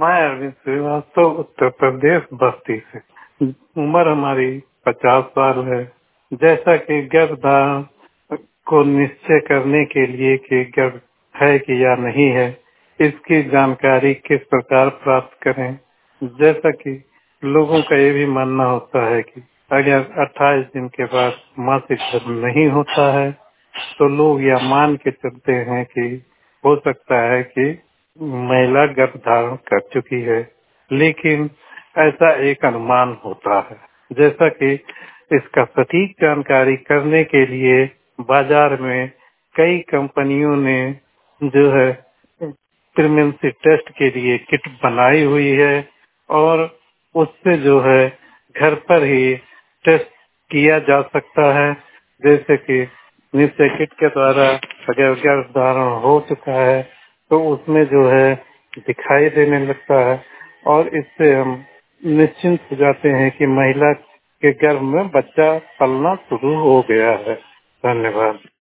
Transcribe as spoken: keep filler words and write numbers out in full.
मैं अरविंद श्रीवास्तव उत्तर प्रदेश बस्ती से। उम्र हमारी पचास साल है। जैसा कि गर्भधारण को निश्चय करने के लिए कि गर्भ है कि या नहीं है, इसकी जानकारी किस प्रकार प्राप्त करें। जैसा कि लोगों का ये भी मानना होता है कि अगर अट्ठाईस दिन के बाद मासिक धर्म नहीं होता है तो लोग यह मान के चलते हैं कि हो सकता है कि महिला गर्भ धारण कर चुकी है, लेकिन ऐसा एक अनुमान होता है। जैसा कि इसका सटीक जानकारी करने के लिए बाजार में कई कंपनियों ने जो है प्रेगनेंसी टेस्ट के लिए किट बनाई हुई है और उससे जो है घर पर ही टेस्ट किया जा सकता है। जैसे कि निश्चय किट के द्वारा अगर गर्भ धारण हो चुका है तो उसमें जो है दिखाई देने लगता है और इससे हम निश्चिंत हो जाते हैं कि महिला के गर्भ में बच्चा पलना शुरू हो गया है। धन्यवाद।